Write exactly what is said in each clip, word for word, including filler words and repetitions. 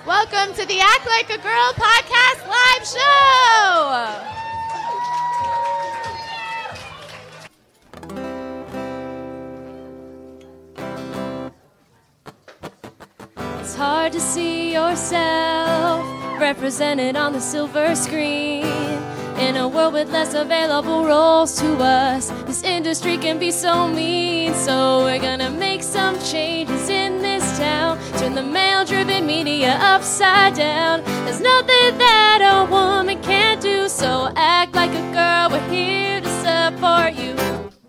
Welcome to the Act Like a Girl podcast live show. It's hard to see yourself represented on the silver screen. In a world with less available roles to us, this industry can be so mean. So we're gonna make some changes in this town. Turn the male-driven media upside down. There's nothing that a woman can't do. So act like a girl, we're here to support you.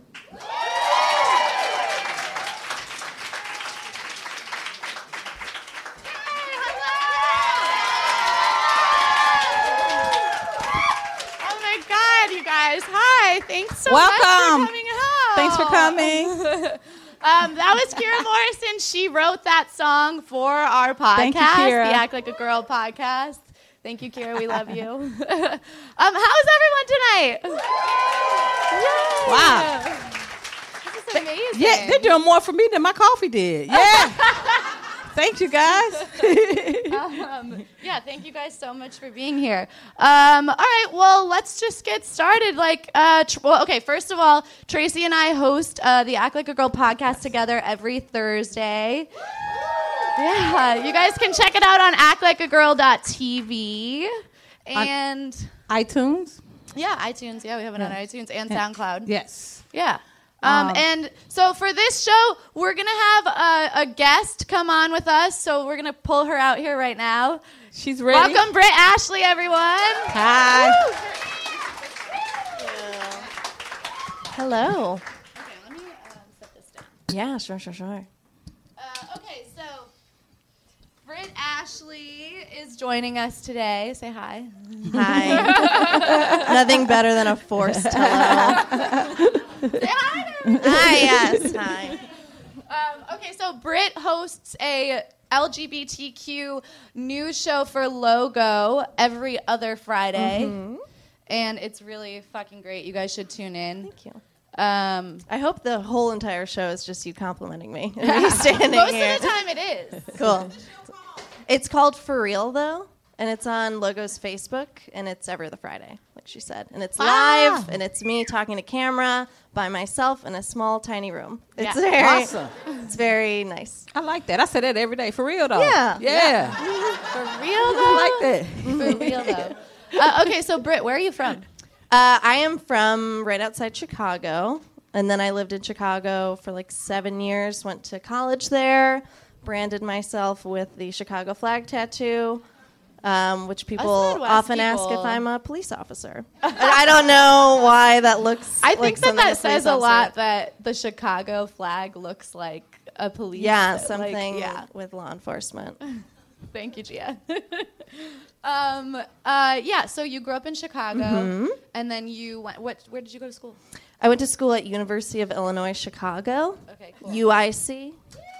Hi, thanks so Welcome. much for coming home. Thanks for coming. um, that was Kira Morrison. She wrote that song for our podcast, Thank you, Kira. the Act Like a Girl podcast. Thank you, Kira. We love you. um, how's everyone tonight? Yay. Wow. This is amazing. Yeah, they're doing more for me than my coffee did. Yeah. Thank you, guys. um, yeah, thank you guys so much for being here. Um, all right, well, let's just get started. Like, uh, tr- well, okay, first of all, Tracy and I host uh, the Act Like a Girl podcast together every Thursday. Yeah, you guys can check it out on act like a girl dot t v. And... On iTunes? Yeah, iTunes. Yeah, we have it on yeah. iTunes and yeah. SoundCloud. Yes. Yeah. Um, Um, and so for this show, we're going to have a, a guest come on with us. So we're going to pull her out here right now. She's ready. Welcome, Britt Ashley, everyone. Hi. Woo! Hello. Okay, let me um, set this down. Yeah, sure, sure, sure. Uh, okay, so Britt Ashley is joining us today. Say hi. Hi. Nothing better than a forced hello. Say hi. Hi, yes, hi. Um, okay, so Britt hosts a L G B T Q news show for Logo every other Friday. Mm-hmm. And it's really fucking great. You guys should tune in. Thank you. Um, I hope the whole entire show is just you complimenting me. And me standing most here. of the time it is. Cool. It's called For Real, though, and it's on Logo's Facebook, and it's every other Friday, like she said. And it's live, Ah. and it's me talking to camera by myself in a small, tiny room. It's Yeah. very, Awesome. It's very nice. I like that. I say that every day. For real, though. Yeah. Yeah. For real, though? I like that. For real, though. Uh, okay, so Britt, where are you from? Uh, I am from right outside Chicago, and then I lived in Chicago for like seven years, went to college there, branded myself with the Chicago flag tattoo, um, which people Midwest often ask people. if I'm a police officer. And I don't know why that looks I like think that something that a police says a officer- lot that the Chicago flag looks like a police. Yeah, like, something yeah. with law enforcement. Thank you, Gia. um, uh, yeah, so you grew up in Chicago, Mm-hmm. and then you went, what, where did you go to school? I went to school at University of Illinois Chicago, Okay, cool. U I C.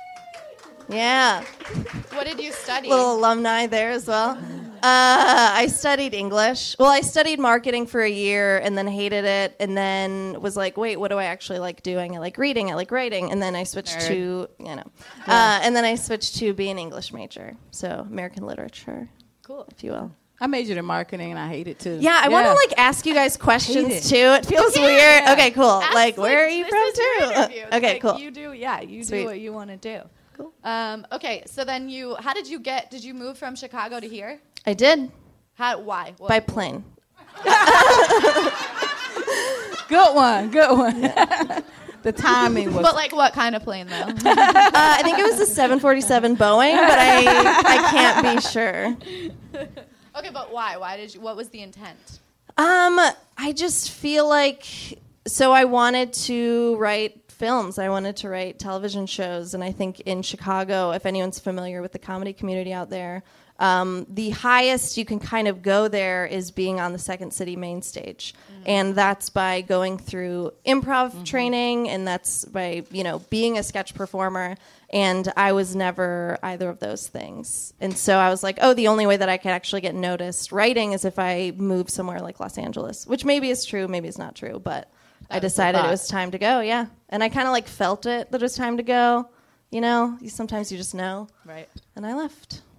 Yeah. What did you study? Little alumni there as well. Uh, I studied English. Well, I studied marketing for a year and then hated it, and then was like, wait, what do I actually like doing? I like reading, I like writing, and then I switched Nerd. to, you know, uh, and then I switched to be an English major, so American literature, Cool. if you will. I majored in marketing, and I hate it, too. Yeah, I want to like ask you guys it. questions too. It feels Yeah. weird. Okay, cool. Ask, like, where are you this from is your too? interview. Okay, Like, cool. You do, yeah, you Sweet. do what you want to do. Cool. Um, okay, so then you, how did you get, did you move from Chicago to here? I did How, why? What, by plane. Good one. Good one. The timing was... But like what kind of plane though? Uh, I think it was a seven forty-seven Boeing, but I I can't be sure. Okay, but why? Why did you, what was the intent? Um, I just feel like so I wanted to write films. I wanted to write television shows, and I think in Chicago, if anyone's familiar with the comedy community out there, um, the highest you can kind of go there is being on the Second City main stage, mm-hmm. and that's by going through improv mm-hmm. training, and that's by you know being a sketch performer. And I was never either of those things. And so I was like, oh, the only way that I could actually get noticed writing is if I move somewhere like Los Angeles, which maybe is true, maybe it's not true, but that I decided it was time to go, yeah. And I kind of like felt it that it was time to go. You know, you, sometimes you just know. Right. And I left.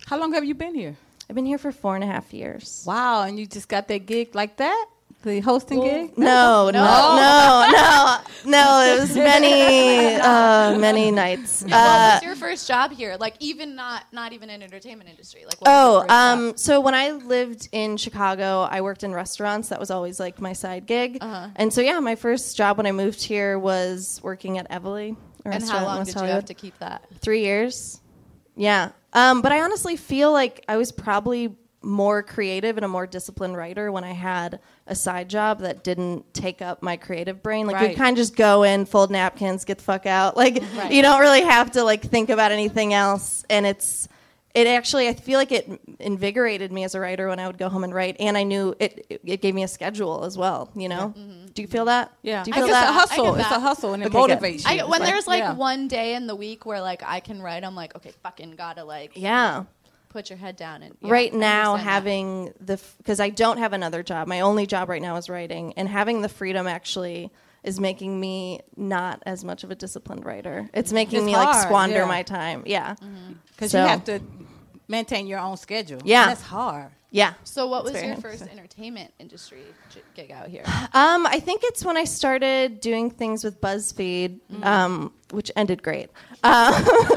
How long have you been here? I've been here for four and a half years. Wow, and you just got that gig like that? The hosting Well, gig? No, no, no, no, no. It was many, uh, many nights. what Uh, was your first job here? Like, even not not even in entertainment industry. Like, what was your oh, first job? um, so when I lived in Chicago, I worked in restaurants. That was always like my side gig. Uh-huh. And so yeah, my first job when I moved here was working at Evely. a And restaurant how in long West did you Hollywood. have to keep that? Three years. Yeah. Um, but I honestly feel like I was probably more creative and a more disciplined writer when I had a side job that didn't take up my creative brain. Like Right. you kind of just go in, fold napkins, get the fuck out. Like Right. you don't really have to like think about anything else. And it's it actually I feel like it invigorated me as a writer when I would go home and write. And I knew it it, it gave me a schedule as well. You know? Do you feel that? Yeah. Do you I feel guess that? it's a hustle. I get It's that. a hustle, and it Okay, good. motivates you. I, It's when there's like yeah. one day in the week where like I can write, I'm like, okay, fucking gotta like Yeah. put your head down and yeah, right I now understand that. having the because I don't have another job. My only job right now is writing, and having the freedom actually is making me not as much of a disciplined writer. It's making It's me like hard, squander yeah. my time. Yeah, Because So- you have to maintain your own schedule. Yeah. That's hard. yeah. So what was It's your very first entertainment industry j- gig out here? Um, I think it's when I started doing things with BuzzFeed, um, which ended great. Um,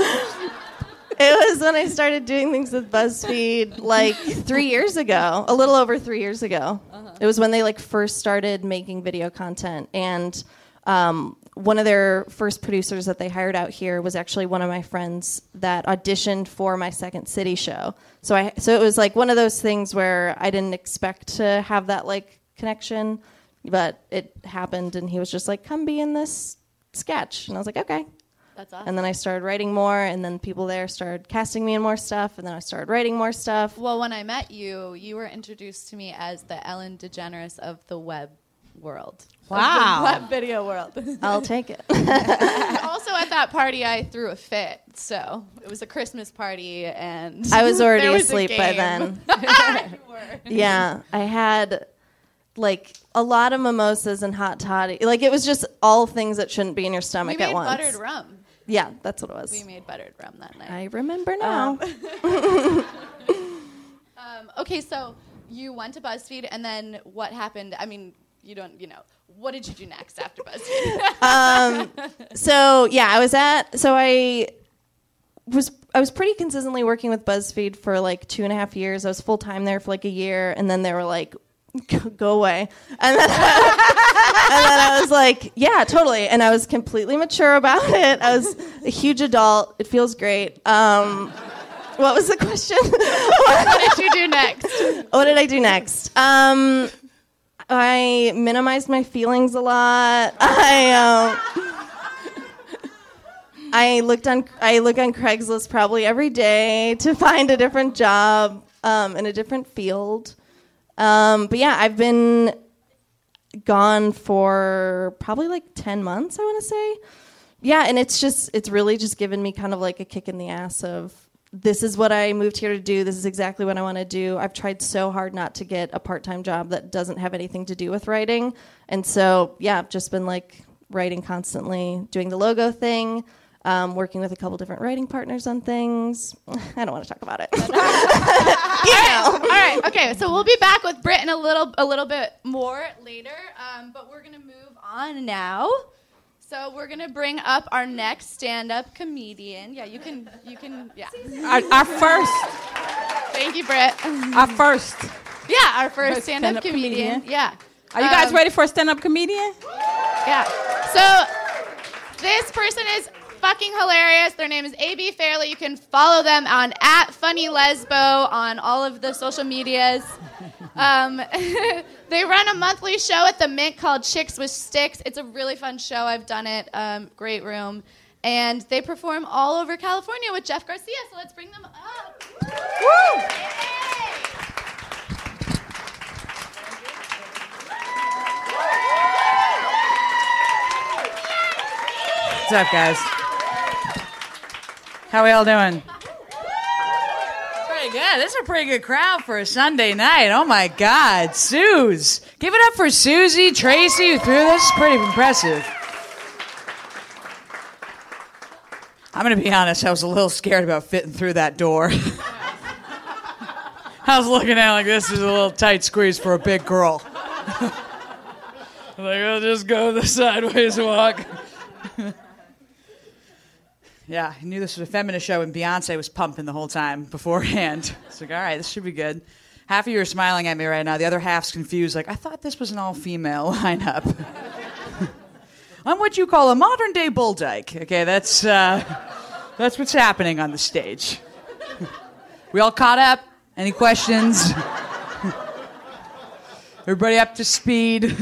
it was when I started doing things with BuzzFeed like three years ago, a little over three years ago. It was when they like first started making video content, and um, one of their first producers that they hired out here was actually one of my friends that auditioned for my Second City show. So I, so it was like one of those things where I didn't expect to have that like connection, but it happened, and he was just like, "Come be in this sketch," and I was like, "Okay." That's awesome. And then I started writing more, and then people there started casting me in more stuff, and then I started writing more stuff. Well, when I met you, you were introduced to me as the Ellen DeGeneres of the web world. Of Wow. the web video world. I'll take it. Also, at that party, I threw a fit. So it was a Christmas party, and I was already there was a asleep by game. then. You were. Yeah, I had like a lot of mimosas and hot toddy. Like it was just all things that shouldn't be in your We stomach made at once. buttered rum. Yeah, that's what it was. We made buttered rum that night. I remember now. Um, okay, so you went to BuzzFeed, and then what happened? I mean, you don't, you know, what did you do next after BuzzFeed? um, so yeah, I was at. So I was I was pretty consistently working with BuzzFeed for like two and a half years. I was full time there for like a year, and then they were like, "Go, go away," and then and then I was like, "Yeah, totally." And I was completely mature about it. I was a huge adult. It feels great. Um, what was the question? What did you do next? What did I do next? Um, I minimized my feelings a lot. I um, I looked on I look on Craigslist probably every day to find a different job um, in a different field. Um, but yeah, I've been gone for probably like ten months, I want to say. Yeah, and it's just it's really just given me kind of like a kick in the ass of this is what I moved here to do. This is exactly what I want to do. I've tried so hard not to get a part-time job that doesn't have anything to do with writing. And so, yeah, I've just been like writing constantly, doing the logo thing, um, working with a couple different writing partners on things. I don't want to talk about it. You know. All right, okay, so we'll be back with Britt in a little, a little bit more later, um, but we're going to move on now. So we're gonna bring up our next stand-up comedian. Yeah, you can, you can, yeah. Our, our first, Thank you, Britt. our first. Yeah, our first First stand-up, stand-up comedian. comedian. Yeah. Are you guys Um, ready for a stand-up comedian? Yeah. So this person is fucking hilarious. Their name is A B Fairley. You can follow them on at Funny Lesbo on all of the social medias. Um, they run a monthly show at the Mint called Chicks with Sticks. It's a really fun show. I've done it. Um, great room. And they perform all over California with Jeff Garcia. So let's bring them up. Woo! What's up, guys? How we all doing? Pretty good. This is a pretty good crowd for a Sunday night. Oh my God, Suze! Give it up for Susie, Tracy, who threw this. It's pretty impressive. I'm gonna be honest. I was a little scared about fitting through that door. I was looking at it like, this is a little tight squeeze for a big girl. Like, I'll just go the sideways walk. Yeah, I knew this was a feminist show, and Beyonce was pumping the whole time beforehand. It's like, all right, this should be good. Half of you are smiling at me right now. The other half's confused. Like, I thought this was an all-female lineup. I'm what you call a modern-day bull dyke. Okay, that's uh, that's what's happening on the stage. We all caught up? Any questions? Everybody up to speed?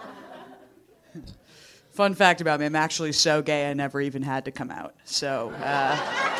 Fun fact about me, I'm actually so gay I never even had to come out. So, uh,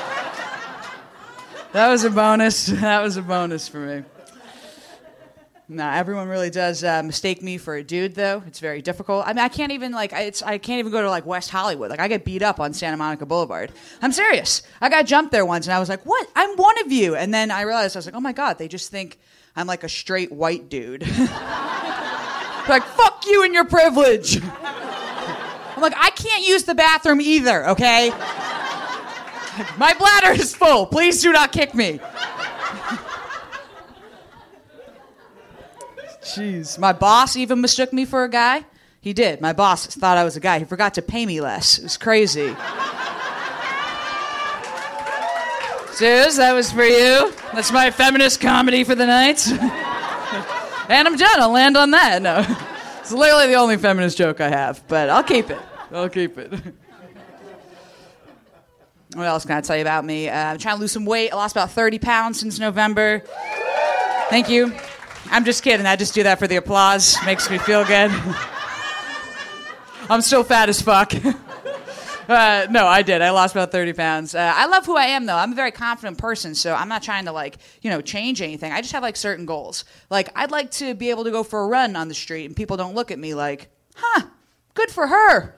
that was a bonus. That was a bonus for me. Nah, everyone really does uh, mistake me for a dude, though. It's very difficult. I mean, I can't even, like, I, it's, I can't even go to, like, West Hollywood. Like, I get beat up on Santa Monica Boulevard. I'm serious. I got jumped there once, and I was like, what? I'm one of you. And then I realized, I was like, oh, my God, they just think I'm, like, a straight white dude. Like, fuck you and your privilege. I'm like, I can't use the bathroom either, okay? My bladder is full. Please do not kick me. Jeez. My boss even mistook me for a guy. He did. My boss thought I was a guy. He forgot to pay me less. It was crazy. Suze, that was for you. That's my feminist comedy for the night. And I'm done. I'll land on that. No. It's literally the only feminist joke I have, but I'll keep it. I'll keep it. What else can I tell you about me? Uh, I'm trying to lose some weight. I lost about thirty pounds since November. Thank you. I'm just kidding. I just do that for the applause. Makes me feel good. I'm still fat as fuck. Uh, no, I did. I lost about thirty pounds. Uh, I love who I am, though. I'm a very confident person, so I'm not trying to, like, you know, change anything. I just have, like, certain goals. Like, I'd like to be able to go for a run on the street, and people don't look at me like, huh, good for her.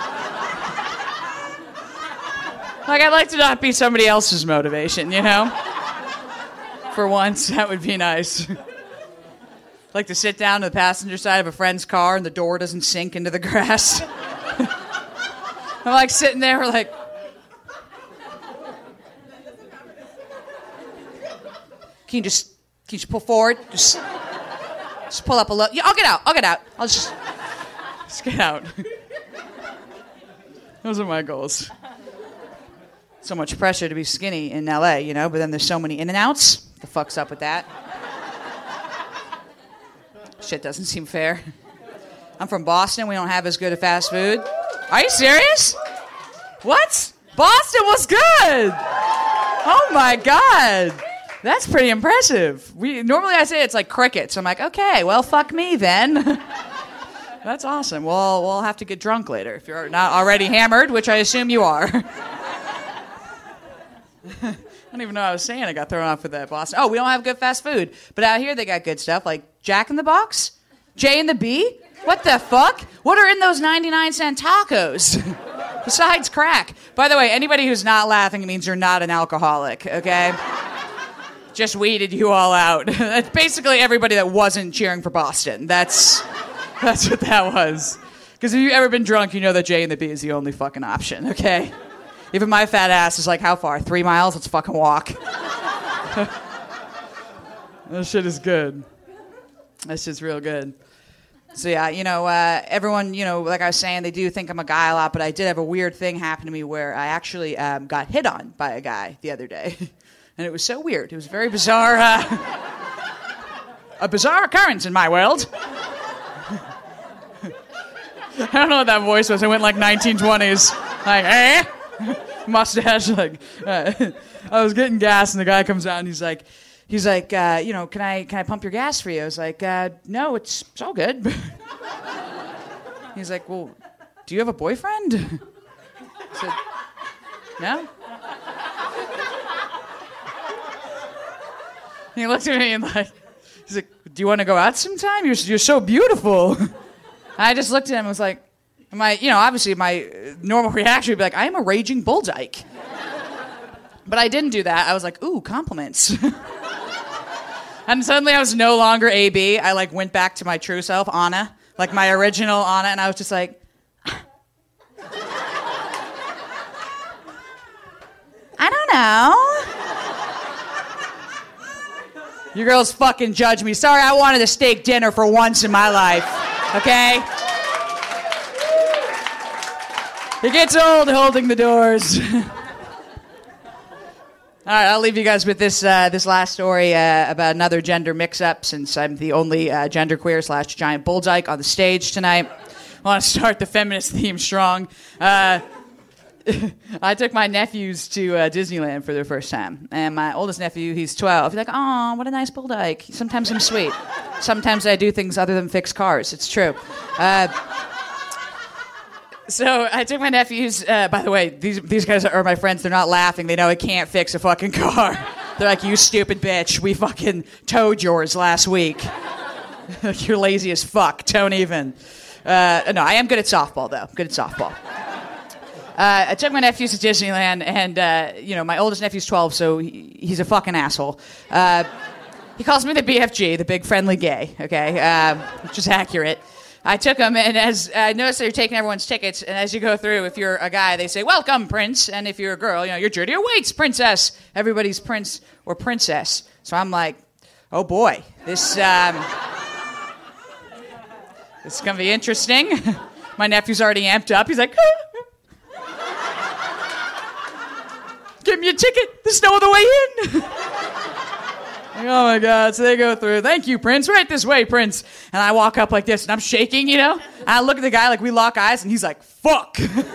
Like, I'd like to not be somebody else's motivation, you know? For once, that would be nice. Like to sit down to the passenger side of a friend's car, and the door doesn't sink into the grass. I'm like sitting there like, can you just, can you just pull forward? Just, just pull up a little. Yeah, I'll get out. I'll get out. I'll just, just get out. Those are my goals. So much pressure to be skinny in L A, you know, but then there's so many In-N-Outs. The fuck's up with that? Shit doesn't seem fair. I'm from Boston. We don't have as good a fast food. Are you serious? What? Boston was good. Oh my God. That's pretty impressive. We normally I say it's like crickets. I'm like, okay, well, fuck me then. That's awesome. Well, we'll have to get drunk later if you're not already hammered, which I assume you are. I don't even know what I was saying. I got thrown off with that Boston. Oh, we don't have good fast food. But out here they got good stuff like Jack in the Box, J and the B. What the fuck? What are in those ninety-nine cent tacos? Besides crack. By the way, anybody who's not laughing means you're not an alcoholic, okay? Just weeded you all out. That's basically everybody that wasn't cheering for Boston. That's that's what that was. Because if you've ever been drunk, you know that J and the B is the only fucking option, okay? Even my fat ass is like, how far? Three miles? Let's fucking walk. That shit is good. That shit's real good. So yeah, you know, uh, everyone, you know, like I was saying, they do think I'm a guy a lot, but I did have a weird thing happen to me where I actually um, got hit on by a guy the other day. And it was so weird. It was a very bizarre, uh, a bizarre occurrence in my world. I don't know what that voice was. I went like nineteen twenties. Like, eh? Mustache, like, uh, I was getting gas, and the guy comes out, and he's like, he's like, uh, you know, can I can I pump your gas for you? I was like, uh, no, it's, it's all good. He's like, well, do you have a boyfriend? I said, no? And he looked at me and like, he's like, do you want to go out sometime? You're you're so beautiful. And I just looked at him and was like, my, you know, obviously my normal reaction would be like, I am a raging bull dyke. But I didn't do that. I was like, ooh, compliments. And suddenly I was no longer A B. I like went back to my true self, Anna, like my original Anna, and I was just like, I don't know. You girls fucking judge me. Sorry, I wanted a steak dinner for once in my life. Okay? It gets old holding the doors. All right, I'll leave you guys with this uh, this last story uh, about another gender mix-up, since I'm the only uh, genderqueer slash giant bulldyke on the stage tonight. I want to start the feminist theme strong. Uh, I took my nephews to uh, Disneyland for their first time, and my oldest nephew, he's twelve. He's like, "Aw, what a nice bulldyke." Sometimes I'm sweet. Sometimes I do things other than fix cars. It's true. Uh, So I took my nephews. Uh, by the way, these these guys are my friends. They're not laughing. They know I can't fix a fucking car. They're like, "You stupid bitch. We fucking towed yours last week. You're lazy as fuck. Don't even." Uh, no, I am good at softball, though. Good at softball. Uh, I took my nephews to Disneyland, and uh, you know, my oldest nephew's twelve, so he, he's a fucking asshole. Uh, he calls me the B F G, the big friendly gay. Okay, uh, which is accurate. I took them, and as I noticed they're taking everyone's tickets, and as you go through, if you're a guy, they say, "Welcome, Prince," and if you're a girl, you know, "Your journey awaits, Princess." Everybody's Prince or Princess. So I'm like, oh boy, this um, this is gonna be interesting. My nephew's already amped up. He's like, "Give me a ticket. There's no other way in." Like, oh my God, so they go through, "Thank you, Prince, right this way, Prince." And I walk up like this, and I'm shaking, you know? And I look at the guy, like, we lock eyes, and he's like, "Fuck."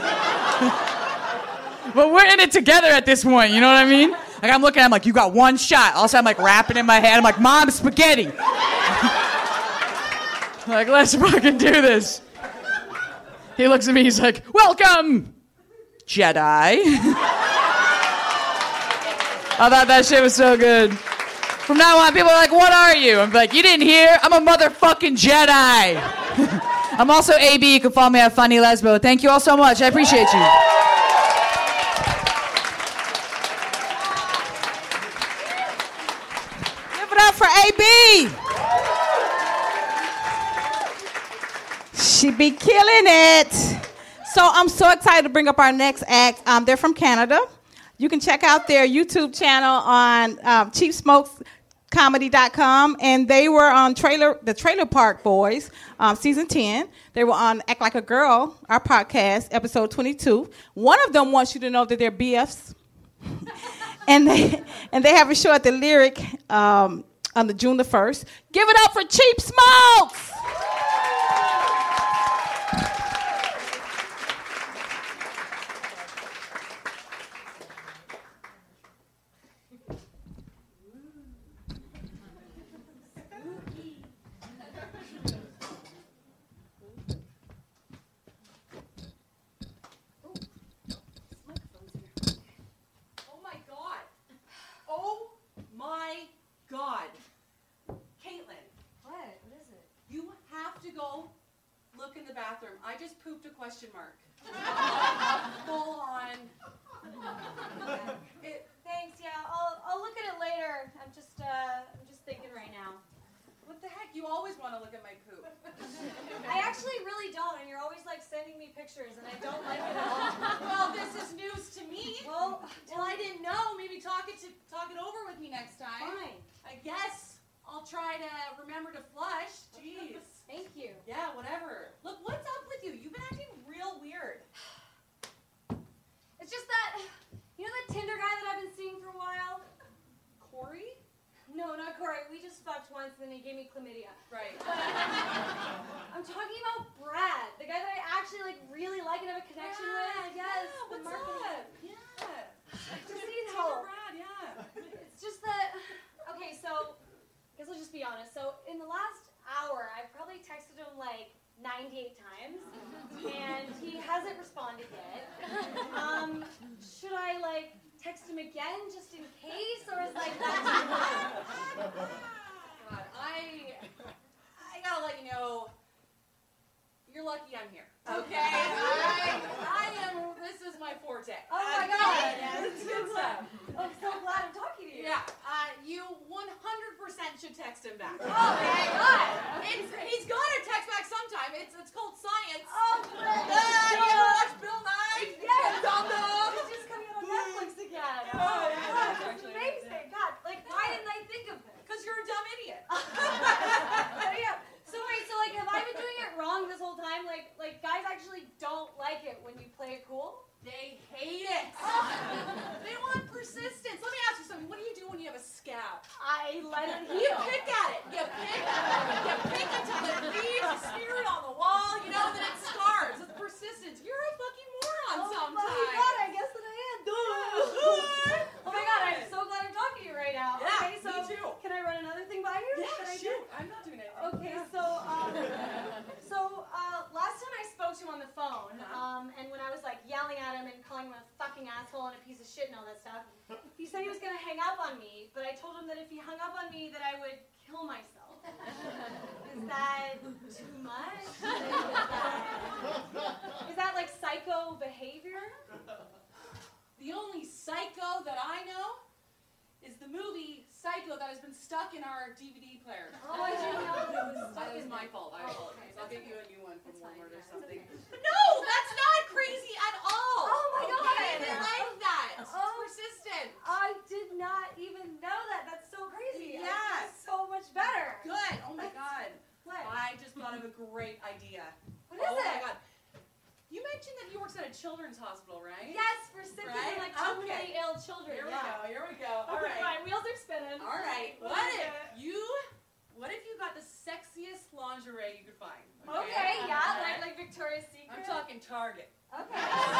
But we're in it together at this point, you know what I mean? Like, I'm looking at him like, "You got one shot." Also, I'm like rapping in my head. I'm like, "Mom, spaghetti." Like, let's fucking do this. He looks at me, he's like, "Welcome, Jedi." I thought that shit was so good. From now on, people are like, "What are you?" I'm like, "You didn't hear? I'm a motherfucking Jedi." I'm also A B. You can follow me at Funny Lesbo. Thank you all so much. I appreciate you. Give it up for A B. She be killing it. So I'm so excited to bring up our next act. Um, they're from Canada. You can check out their YouTube channel on um, cheap smokes comedy dot com, and they were on trailer the Trailer Park Boys, um, season ten. They were on Act Like a Girl, our podcast, episode twenty-two. One of them wants you to know that they're B Fs, and they and they have a show at the Lyric um, on the June the first. Give it up for Cheap Smokes. God. Caitlin. What? What is it? You have to go look in the bathroom. I just pooped a question mark. Full on. It, thanks, yeah. I'll I'll look at it later. I'm just uh I'm just thinking right now. What the heck? You always want to look at my poop. I actually really don't, and you're always like sending me pictures, and I don't like it at all. Well, this is news to me. Well, Well, I didn't know. Maybe talk it to talk it over with me next time. fine. I guess I'll try to remember to flush. Jeez. Thank you. Yeah, whatever. Look, what's up with you? You've been acting real weird. It's just that, you know that Tinder guy that I've been seeing for a while? Corey? No, not Corey. We just fucked once, and then he gave me chlamydia. Right. I'm talking about Brad, the guy that I actually like really like and have a connection with. Yes, Yeah, the what's marketing. up? Yeah. Just need Taylor help. Brad, yeah. It's just that. Okay, so I guess I'll just be honest. So in the last hour, I've probably texted him like ninety-eight times, and he hasn't responded yet. Um, should I like text him again just in case, or is like that too much? God, I I gotta let you know, you're lucky I'm here. Okay? I I am this is my forte. Oh my Uh, God. Yeah, it's good stuff. I'm so glad I'm talking to you. Yeah. Uh, you one hundred percent should text him back. Oh my God. It's, he's gotta text back sometime. It's it's called science. Oh, Uh, you ever watch Bill Nye? Yes. Dum Dum. It's just coming out on Netflix again. Oh, yeah, God, it's it's actually amazing. God, like, why didn't I think of this? Because you're a it when you play it cool? They hate it. They want persistence. Let me ask you something. What do you do when you have a scab? I let it You heal. pick at it. You pick. You pick until it leaves. You smear it on the wall. You know that it scars. It's persistence. You're a fucking moron Oh sometimes. my god, I guess that I am. Oh my god, I'm so glad I'm talking to you right now. Yeah, okay, so me too. can I run another thing by you? Yeah, that I shoot. did? I'm not doing anything. Okay, so um, so uh, last time I spoke to him on the phone, Uh-huh. um, and when I was like yelling at him and calling him a fucking asshole and a piece of shit and all that stuff, he said he was gonna hang up on me, but I told him that if he hung up on me, that I would kill myself. Is that too much? Is that, is that like psycho behavior? The only Psycho that I know is the movie Psycho that has been stuck in our D V D player. Oh, I didn't know that it was stuck That was in my there. fault. I Oh, apologize. okay. I'll get you a new one from It's fine, Walmart or yeah, it's something. okay. No, that's not crazy at all. Oh my God. Okay? They like that. It's Oh. persistent. I did not even know that. That's so crazy. I Yes. feel so much better. Good. Oh my God. What? I just thought of a great idea. What is oh it? my God. You mentioned that he works at a children's hospital, right? Yes, for sick Right? and like Okay. terminally ill children. Here we yeah. go. Here we go. All Okay, right. fine. Wheels are spinning. All right. What What is if it? you? What if you got the sexiest lingerie you could find? Okay, yeah, like like Victoria's Secret. I'm talking Target. Okay.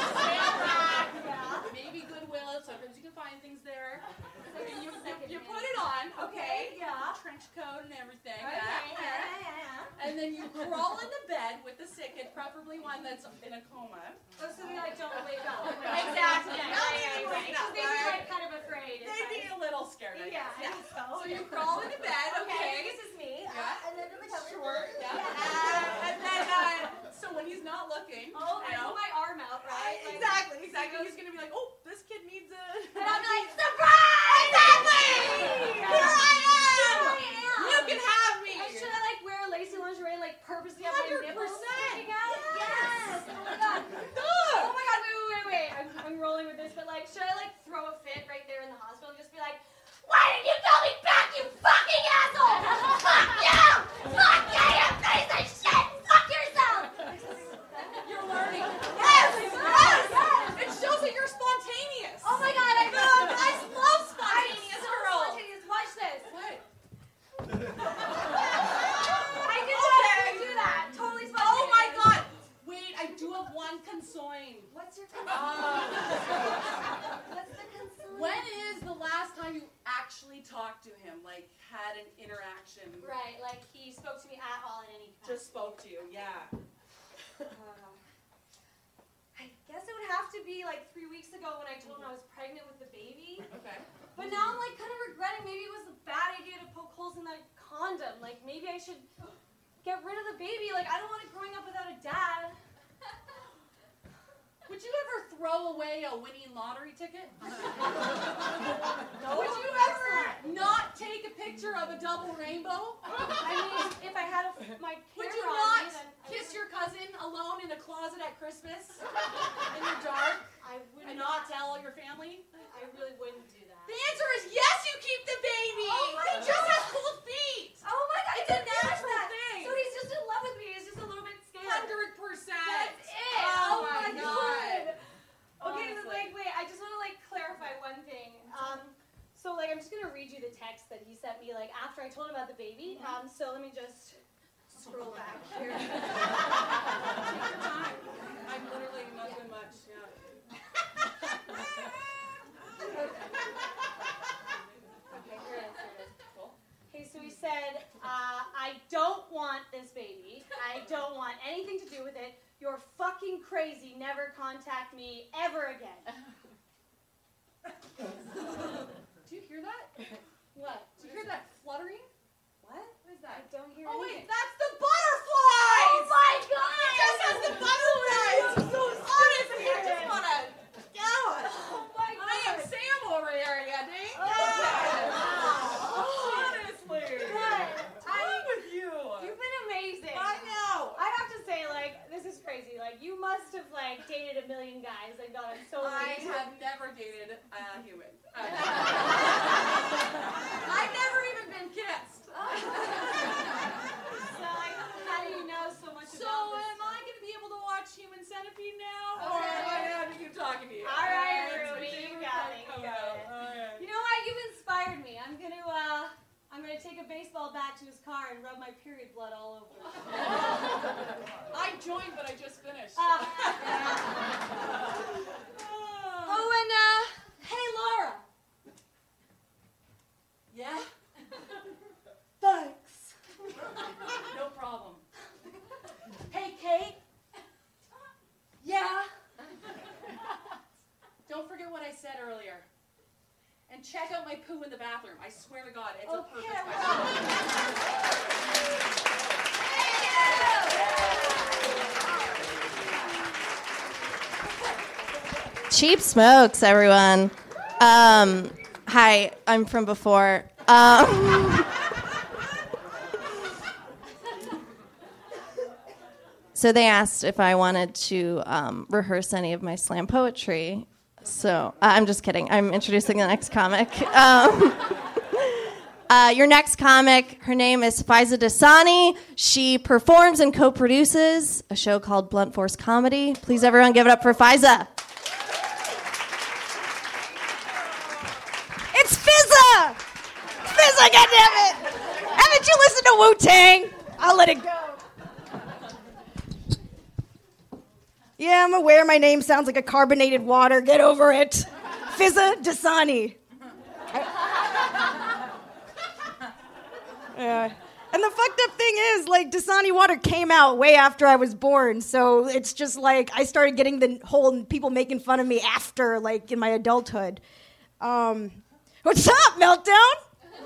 yeah. Maybe Goodwill. Sometimes you can find things there. Like You, you, second you hand. put it on, okay? Yeah. Trench coat and everything. Okay. yeah, Yeah, yeah. yeah, yeah. And then you crawl into bed with the sick kid, preferably one that's in a coma. Oh, so they like don't wake up. Exactly. Yeah, Not yeah, even yeah, waking yeah. up, They'd be right? like kind of afraid. if They'd be I- a little scared. I Yeah, guess. I think so. So you crawl into bed, Okay, okay? this is me. Yeah. Uh, and then the cover. Sure. Yeah. Yeah. Uh, and then, uh, so when he's not looking, Oh, you I know, put my arm out, right? Like- exactly, exactly. He's gonna be like, oh, this kid needs a. And I'm like, surprise! Exactly! Yeah. Here I am! Here I am! You can have me! And should I like wear lacy lingerie and like purposely have my one hundred nipples percent. sticking out? Yes. Oh my god. Good. Oh my god, wait, wait, wait, wait. I'm, I'm rolling with this, but like, should I like throw a fit right there in the hospital and just be like, why didn't you call me back, you fucking asshole? Fuck you! Fuck you, you piece of shit! Fuck yourself! You're learning. Yes! Yes! It shows that you're spontaneous. Oh my god, I love, I love spontaneous so girls. Spontaneous. Watch this. What? I did Okay. not do that. Totally spontaneous. Oh my god. Wait, I do have one concern. What's your Uh, What's the concern? when is the last time you actually talked to him? Like, had an interaction? Right, like he spoke to me at all in any capacity. Just spoke to you, yeah. Uh, I guess it would have to be like three weeks ago when I told him I was pregnant with the baby. Okay. But now I'm like kind of regretting maybe it was a bad idea to poke holes in the condom. Like maybe I should get rid of the baby. Like I don't want it growing up without a dad. Would you ever throw away a winning lottery ticket? No. Would you ever not take a picture of a double rainbow? I mean, if I had a, my camera Would you on not me, then I kiss would- your cousin alone in a closet at Christmas in the dark I would and not tell your family? I really wouldn't do that. The answer is yes, you keep the baby. Oh my he just God. has cool feet. Oh my god, It's I a didn't catch natural that. thing. So he's just in love with me. He's just a little bit scared. Hundred percent. That's it. Oh, Oh, my my god. God. Okay, but Honestly. wait, wait. I just want to like clarify one thing. Um, so like I'm just gonna read you the text that he sent me like after I told him about the baby. Um, so let me just scroll back here. Take your time. I'm literally not doing much. Yeah. Okay, here it is. Here it is. Okay, so he said, uh, I don't want this baby. I don't want anything to do with it. You're fucking crazy. Never contact me ever again. Do you hear that? What? Do you hear that fluttering? What? What is I that? don't hear Oh anything. wait, that's the butterflies! Oh my god! It just has the butterflies! I'm so Honestly, I just stupid. wanna God. Oh my god! I am Sam over here, you dig? Oh, wow. Honestly. What? What's wrong with you? You've been amazing. I know. I have to say, like, this is crazy. Like, you must have, like, dated a million guys and gotten so I amazing. have never dated a human. I've never even been kissed. So, like, how do you know so much So about this? am I going to be able to watch Human Centipede now? Oh, a baseball bat to his car and rubbed my period blood all over it. I joined, but I just finished. Uh, oh, and, uh, hey, Laura. Yeah? Thanks. No problem. Hey, Kate. Yeah? Don't forget what I said earlier. And check out my poo in the bathroom. I swear to God, it's a Okay, perfect well. Cheap Smokes, everyone. Um, hi, I'm from before. Um, so they asked if I wanted to um, rehearse any of my slam poetry. So uh, I'm just kidding. I'm introducing the next comic. Um, uh, your next comic, her name is Faiza Dasani. She performs and co-produces a show called Blunt Force Comedy. Please, everyone, give it up for Faiza. It's Fizza! Fizza, goddammit! Haven't you listened to Wu-Tang? I'll let it go. Yeah, I'm aware my name sounds like a carbonated water. Get over it. Fizza Dasani. Yeah. And the fucked up thing is, like, Dasani water came out way after I was born, so it's just like I started getting the whole people making fun of me after, like, in my adulthood. Um, what's up, Meltdown?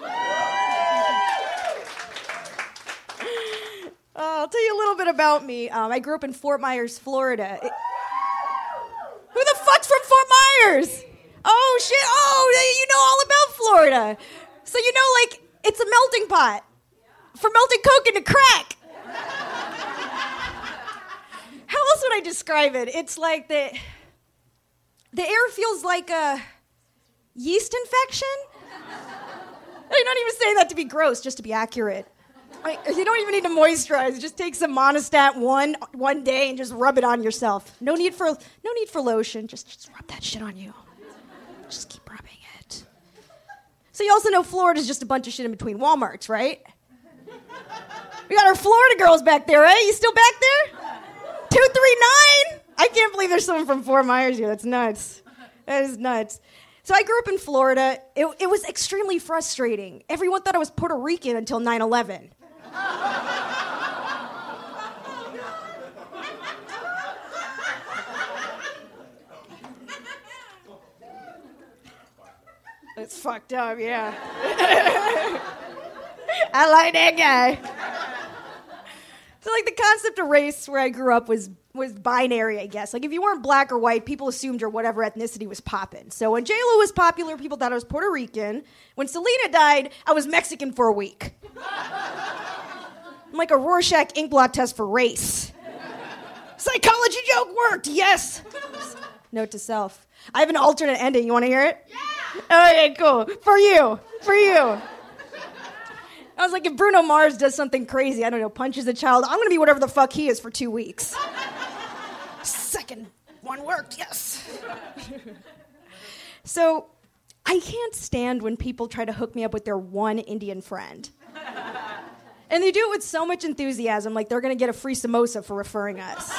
Uh, I'll tell you a little bit about me. Um, I grew up in Fort Myers, Florida. It- Who the fuck's from Fort Myers? Oh, shit. Oh, you know all about Florida. So you know, like, it's a melting pot for melting coke into crack. How else would I describe it? It's like the, the air feels like a yeast infection. I'm not even saying that to be gross, just to be accurate. Like, you don't even need to moisturize. Just take some Monistat one one day and just rub it on yourself. No need for no need for lotion. Just just rub that shit on you. Just keep rubbing it. So you also know Florida's just a bunch of shit in between Walmarts, right? We got our Florida girls back there, right? You still back there? two three nine? I can't believe there's someone from Fort Myers here. That's nuts. That is nuts. So I grew up in Florida. It, it was extremely frustrating. Everyone thought I was Puerto Rican until nine eleven. It's fucked up, yeah. I like that guy. So, like, the concept of race where I grew up was was binary, I guess. Like, if you weren't black or white, people assumed your whatever ethnicity was poppin'. So when J-Lo was popular, people thought I was Puerto Rican. When Selena died, I was Mexican for a week. I'm like a Rorschach ink blot test for race. Psychology joke worked, yes. Note to self. I have an alternate ending. You want to hear it? Yeah. Okay, cool. For you. For you. I was like, if Bruno Mars does something crazy, I don't know, punches a child, I'm going to be whatever the fuck he is for two weeks. Second one worked, yes. So I can't stand when people try to hook me up with their one Indian friend. And they do it with so much enthusiasm, like they're going to get a free samosa for referring us.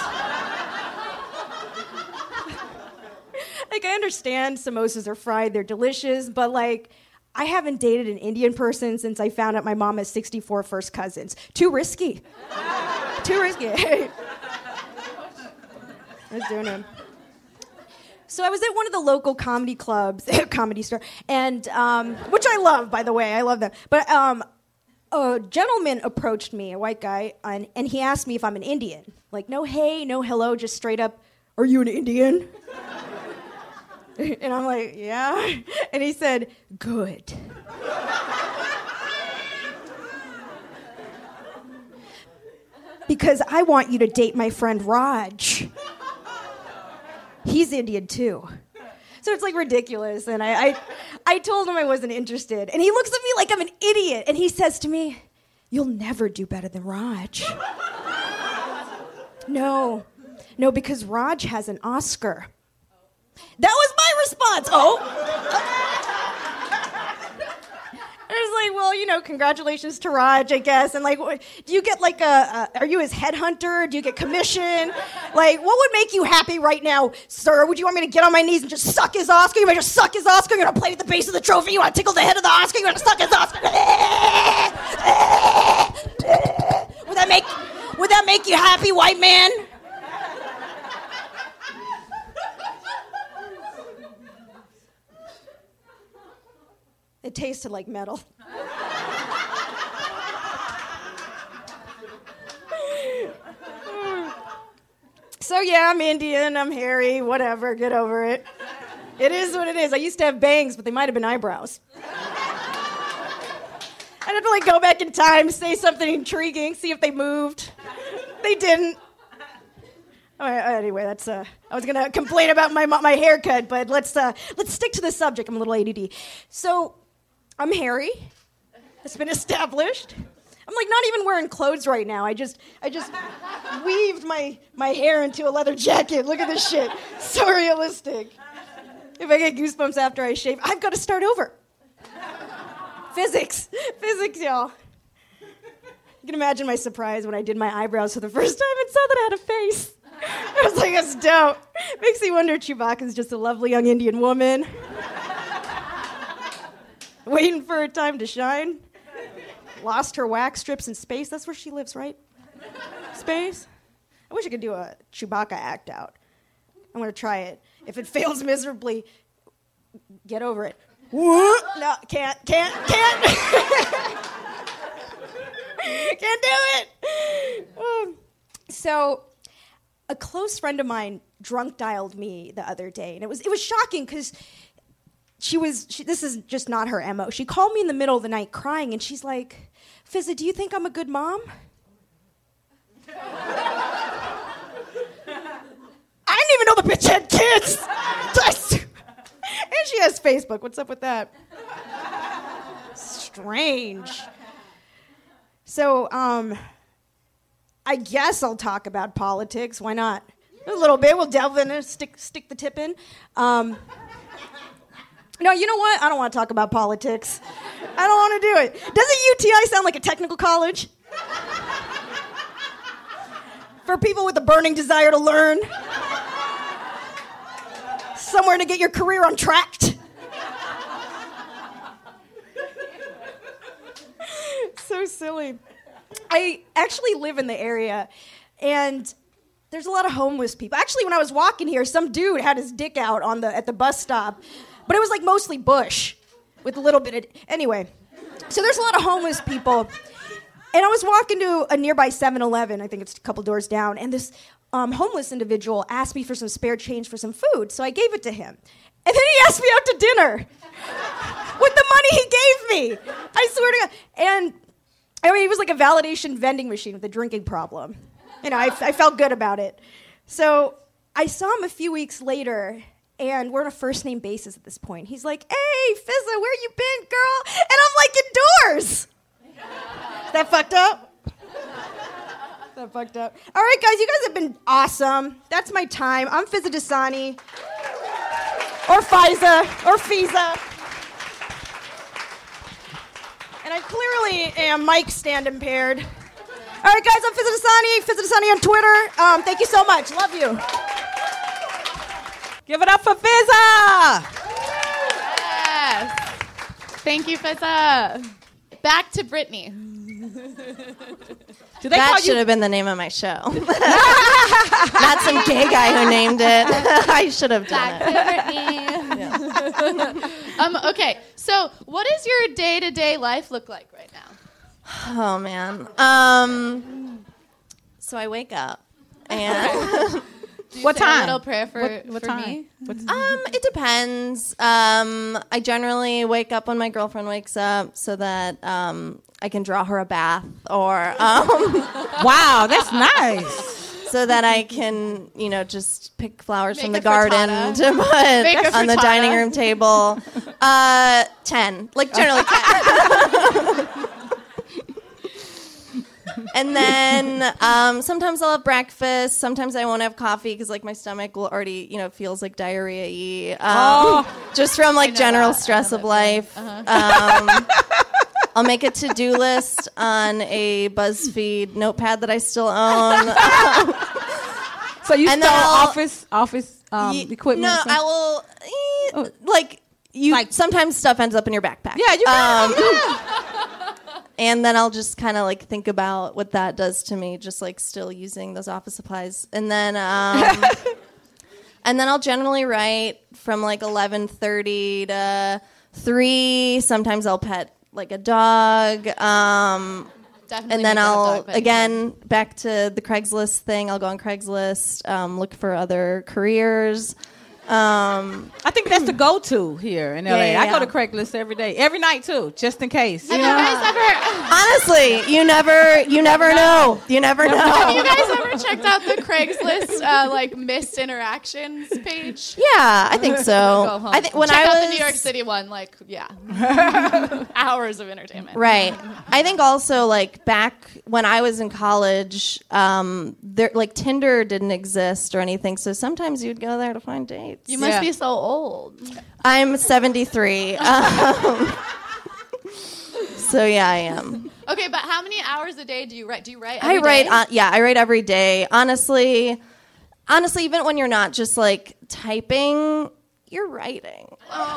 Like, I understand samosas are fried, they're delicious, but, like, I haven't dated an Indian person since I found out my mom has sixty-four first cousins. Too risky. Too risky. I was doing it. So I was at one of the local comedy clubs, Comedy Store, and um, which I love, by the way. I love them. But um, a gentleman approached me, a white guy, and, and he asked me if I'm an Indian. Like, no hey, no hello, just straight up, are you an Indian? And I'm like, yeah. And he said, good. Because I want you to date my friend Raj. He's Indian too. So it's like ridiculous. And I, I, I told him I wasn't interested. And he looks at me like I'm an idiot. And he says to me, you'll never do better than Raj. No. No, because Raj has an Oscar. That was my response. Oh. I was like, well, you know, know, congratulations to Raj, I guess. And like, what, do you get like a, a, are you his headhunter? Do you get commission? Like, what would make you happy right now, sir? Would you want me to get on my knees and just suck his Oscar? You want to just suck his Oscar? You want to play at the base of the trophy? You want to tickle the head of the Oscar? You want to suck his Oscar? Would that make, would that make you happy, white man? It tasted like metal. So yeah, I'm Indian, I'm hairy, whatever, get over it. It is what it is. I used to have bangs, but they might have been eyebrows. I'd have to like go back in time, say something intriguing, see if they moved. They didn't. All right, anyway, that's uh I was gonna complain about my my haircut, but let's uh let's stick to the subject. I'm a little A D D. So I'm hairy. It's been established. I'm like not even wearing clothes right now. I just I just weaved my my hair into a leather jacket. Look at this shit. So realistic. If I get goosebumps after I shave, I've got to start over. Physics. Physics, y'all. You can imagine my surprise when I did my eyebrows for the first time and saw that I had a face. I was like, that's dope. Makes me wonder Chewbacca's just a lovely young Indian woman. Waiting for her time to shine. Lost her wax strips in space. That's where she lives, right? Space? I wish I could do a Chewbacca act out. I'm going to try it. If it fails miserably, get over it. No, can't, can't, can't. Can't do it. Um, so, a close friend of mine drunk dialed me the other day, and it was it was shocking because she was. She, this is just not her M O. She called me in the middle of the night crying, and she's like, "Fizza, do you think I'm a good mom?" I didn't even know the bitch had kids. And she has Facebook. What's up with that? Strange. So, um, I guess I'll talk about politics. Why not? A little bit. We'll delve in and stick stick the tip in. Um, no, you know what? I don't want to talk about politics. I don't want to do it. Doesn't U T I sound like a technical college? For people with a burning desire to learn. Somewhere to get your career on track. So silly. I actually live in the area, and there's a lot of homeless people. Actually, when I was walking here, some dude had his dick out on the at the bus stop, but it was like mostly bush with a little bit of... Anyway, so there's a lot of homeless people, and I was walking to a nearby seven eleven, I think it's a couple doors down, and this... Um, homeless individual asked me for some spare change for some food, so I gave it to him. And then he asked me out to dinner with the money he gave me. I swear to God. And I mean, he was like a validation vending machine with a drinking problem. You know, I, I felt good about it. So I saw him a few weeks later, and we're on a first-name basis at this point. He's like, "Hey, Fizza, where you been, girl?" And I'm like, "Indoors." Is that fucked up? That fucked up. All right, guys, you guys have been awesome. That's my time. I'm Fizza Dasani. Or Fiza. Or Fiza. And I clearly am mic stand impaired. All right, guys, I'm Fizza Dasani. Fizza Dasani on Twitter. Um, thank you so much. Love you. Give it up for Fizza! Yes. Thank you, Fizza. Back to Brittany. Do they that call should you- have been the name of my show. Not some gay guy who named it. I should have done Back it. to Brittany. um, okay, so what does your day-to-day life look like right now? Oh, man. Um, so I wake up and... Do you What say time? A little prayer for, What, what for time? me? What's, Um, it depends. Um, I generally wake up when my girlfriend wakes up so that um, I can draw her a bath, or um, wow, that's nice. so that I can, you know, just pick flowers Make from the a garden frittata. to Make put a on the frittata. dining room table. Uh, ten, like generally ten. And then um, sometimes I'll have breakfast. Sometimes I won't have coffee because like my stomach will already, you know, feels like diarrhea-y. Um, Oh. just from like know general that. I stress know of that life. feeling. Um, I'll make a to-do list on a BuzzFeed notepad that I still own. So you And stole then I'll- office office um, Ye- equipment? No, or something? I will. eh, Oh. Like you, Like- sometimes stuff ends up in your backpack. Yeah, you Um, can. and then I'll just kind of like think about what that does to me, just like still using those office supplies, and then um, and then I'll generally write from like eleven thirty to three. Sometimes I'll pet like a dog. Um, Definitely and then make it a I'll dog, but- again back to the Craigslist thing. I'll go on Craigslist, um, look for other careers. Um, I think that's the go-to here in L A. Yeah, yeah, I go to yeah. Craigslist every day, every night too, just in case. You Have know? you guys ever? honestly, you never, you never know. You never Have know. you guys ever checked out the Craigslist uh, like missed interactions page? Yeah, I think so. Go home. I think when Check I out was the New York City one, like yeah, hours of entertainment. right. I think also like back when I was in college, um, there like Tinder didn't exist or anything, so sometimes you'd go there to find dates. You must Yeah. be so old. I'm seventy-three. Um, so yeah, I am. Okay, but how many hours a day do you write? Do you write? I every write day? on, yeah, I write every day. Honestly, honestly, even when you're not just like typing, you're writing.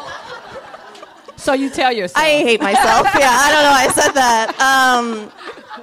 So you tell yourself. I hate myself. Yeah, I don't know why I said that. Um,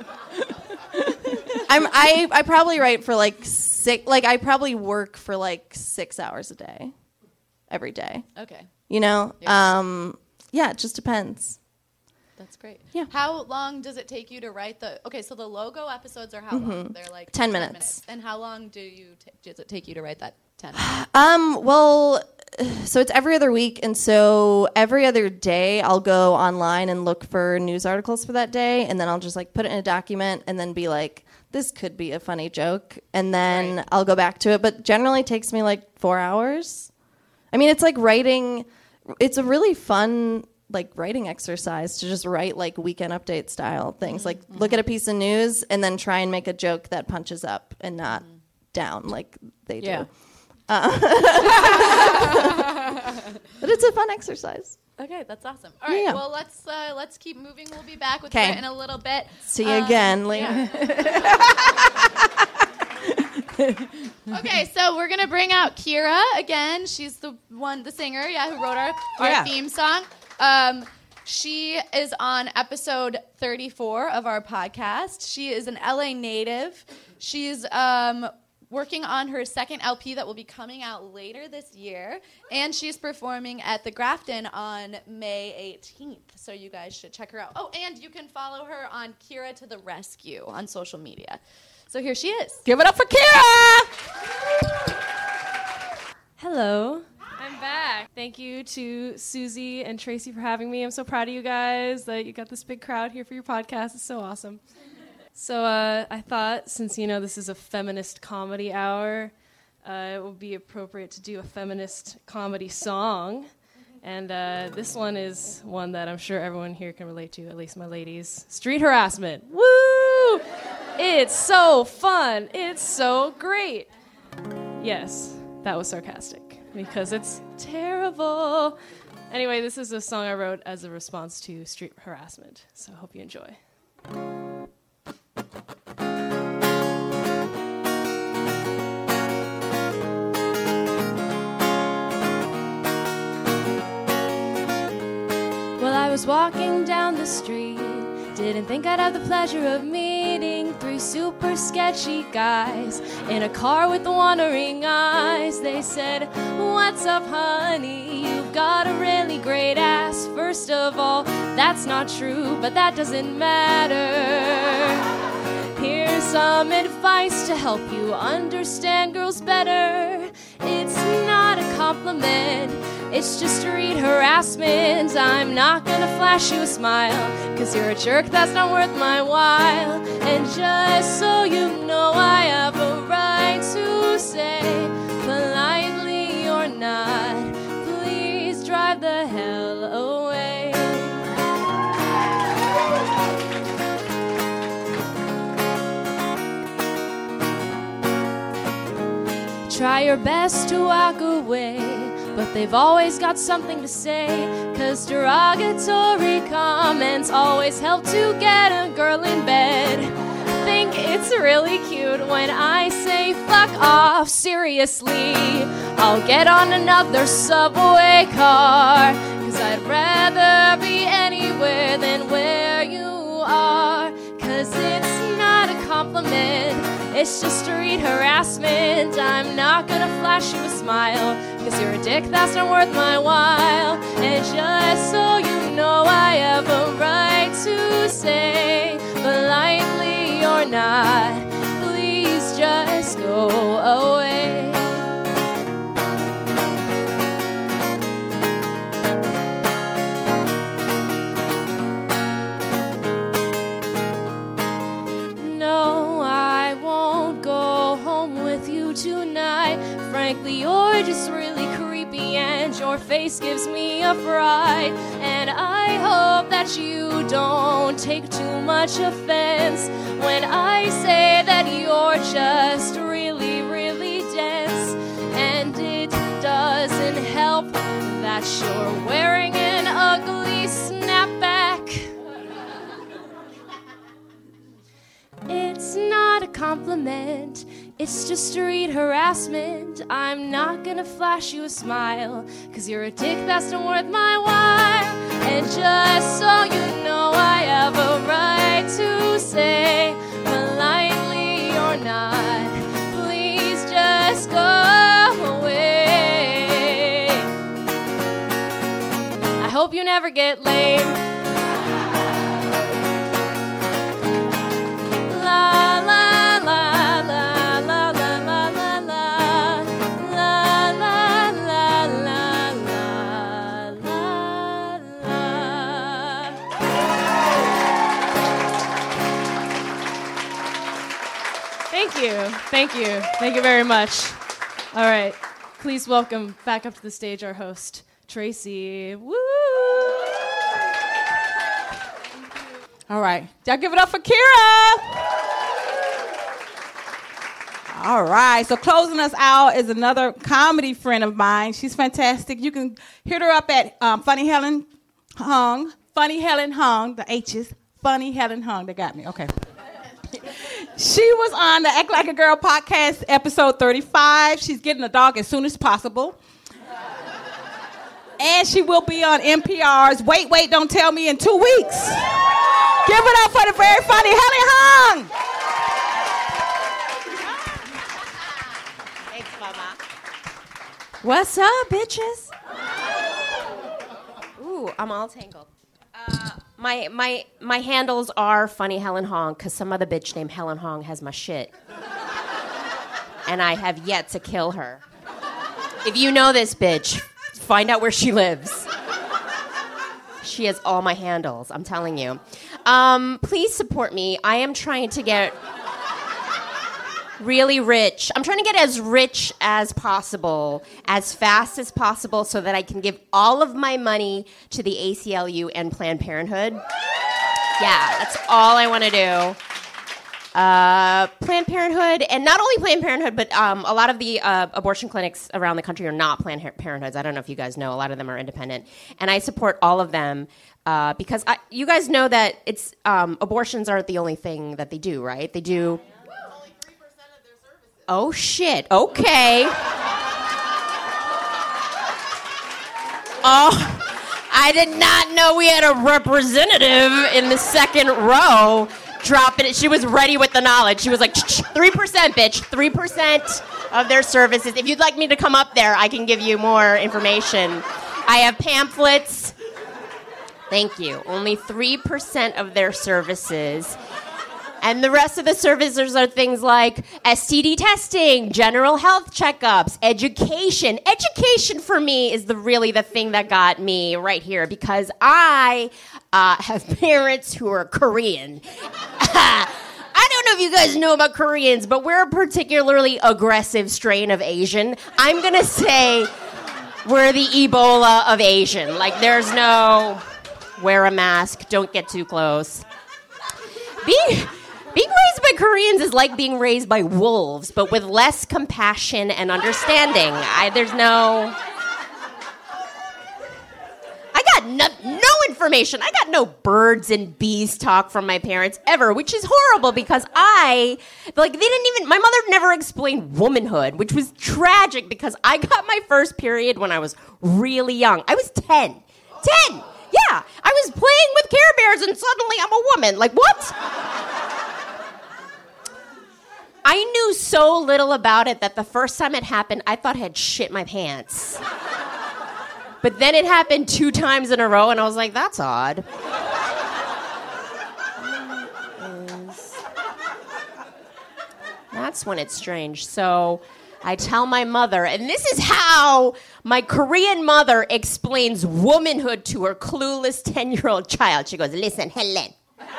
I'm I I probably write for like six. Like I probably work for like six hours a day, every day. Okay, You know. Yeah. Um, yeah, it just depends. that's great. Yeah. How long does it take you to write the? Okay, so the logo episodes are how long? They're like Ten minutes. And how long do you t- does it take you to write that ten? minutes? Um, well, so it's every other week, and so every other day I'll go online and look for news articles for that day, and then I'll just like put it in a document, and then be like, this could be a funny joke, and then Right. I'll go back to it. But generally, it takes me like four hours. I mean, it's like writing. It's a really fun like writing exercise to just write like weekend update style things. Like look at a piece of news and then try and make a joke that punches up and not down like they Yeah. do. Uh, but it's a fun exercise. Okay, that's awesome. All right, Yeah. well let's uh, let's keep moving. We'll be back with 'Kay. Britt in a little bit. See you Um, again later. Okay, so we're gonna bring out Kira again. She's the one, the singer, yeah, who wrote our, our Yeah. theme song. Um, she is on episode thirty-four of our podcast. She is an L A native. She's um, working on her second L P that will be coming out later this year, and she's performing at the Grafton on May eighteenth. So you guys should check her out. Oh, and you can follow her on Kira to the Rescue on social media. So here she is. Give it up for Kira. Hello. I'm back. Thank you to Susie and Tracy for having me. I'm so proud of you guys that you got this big crowd here for your podcast. It's so awesome. So uh, I thought, since, you know, this is a feminist comedy hour, uh, it would be appropriate to do a feminist comedy song. And uh, this one is one that I'm sure everyone here can relate to, at least my ladies. Street harassment. Woo! It's so fun. It's so great. Yes, that was sarcastic because it's terrible. Anyway, this is a song I wrote as a response to street harassment, so I hope you enjoy. Well, I was walking down the street, didn't think I'd have the pleasure of meeting three super sketchy guys in a car with wandering eyes. They said, "What's up, honey? You've got a really great ass." First of all, that's not true, but that doesn't matter. Here's some advice to help you understand girls better. It's not a compliment, it's just street harassment. I'm not gonna flash you a smile, cause you're a jerk that's not worth my while. And just so you know, I have a right to say, politely or not, please drive the hell away. Try your best to walk away, but they've always got something to say, 'cause derogatory comments always help to get a girl in bed. Think it's really cute when I say fuck off. Seriously, I'll get on another subway car, 'cause I'd rather be anywhere than where you are. 'Cause it's not a compliment, it's just street harassment. I'm not gonna flash you a smile, 'cause you're a dick that's not worth my while. And just so you know, I have a right to say, politely or not, please just go away. No, I won't go home with you tonight. Frankly, you're just really creepy and your face gives me a fright. And I hope that you don't take too much offense when I say that you're just really, really dense. And it doesn't help that you're wearing an ugly snapback. It's not a compliment, it's just street harassment. I'm not gonna flash you a smile, 'cause you're a dick that's not worth my while. And just so you know, I have a right to say, politely or not, please just go away. I hope you never get lame. La la la la la la la la la la la la la la la. Thank you, thank you, thank you very much. All right, please welcome back up to the stage our host, Tracy. Woo! All right. Y'all give it up for Kira. All right. So closing us out is another comedy friend of mine. She's fantastic. You can hit her up at um, Funny Helen Hung. Funny Helen Hung. The H's. Funny Helen Hung. They got me. Okay. She was on the Act Like a Girl podcast, episode thirty-five. She's getting a dog as soon as possible. And she will be on N P R's Wait, Wait, Don't Tell Me in two weeks. Give it up for the very funny Helen Hung. Thanks, Mama. What's up, bitches? Ooh, I'm all tangled. Uh, my my my handles are Funny Helen Hong, because some other bitch named Helen Hong has my shit. And I have yet to kill her. If you know this bitch, find out where she lives. She has all my handles, I'm telling you. Um, please support me. I am trying to get really rich. I'm trying to get as rich as possible, as fast as possible, so that I can give all of my money to the A C L U and Planned Parenthood. Yeah, that's all I want to do. Uh, Planned Parenthood, and not only Planned Parenthood, but um, a lot of the uh, abortion clinics around the country are not Planned Parenthoods. I don't know if you guys know. A lot of them are independent. And I support all of them uh, because I, you guys know that it's um, abortions aren't the only thing that they do, right? They do... Oh, shit. Okay. Oh, I did not know we had a representative in the second row dropping it. She was ready with the knowledge. She was like, three percent, bitch. three percent of their services. If you'd like me to come up there, I can give you more information. I have pamphlets. Thank you. Only three percent of their services. And the rest of the services are things like S T D testing, general health checkups, education. Education for me is the really the thing that got me right here, because I uh, have parents who are Korean. I don't know if you guys know about Koreans, but we're a particularly aggressive strain of Asian. I'm going to say we're the Ebola of Asian. Like, there's no wear a mask, don't get too close. Being... Being raised by Koreans is like being raised by wolves, but with less compassion and understanding. I, there's no... I got information. I got no birds and bees talk from my parents ever, which is horrible because I, like, they didn't even, my mother never explained womanhood, which was tragic because I got my first period when I was really young. I was ten. ten! Yeah! I was playing with Care Bears and suddenly I'm a woman. Like, what? I knew so little about it that the first time it happened, I thought I had shit my pants. But then it happened two times in a row, and I was like, that's odd. That's when it's strange. So I tell my mother, and this is how my Korean mother explains womanhood to her clueless ten-year-old child. She goes, listen, Helen.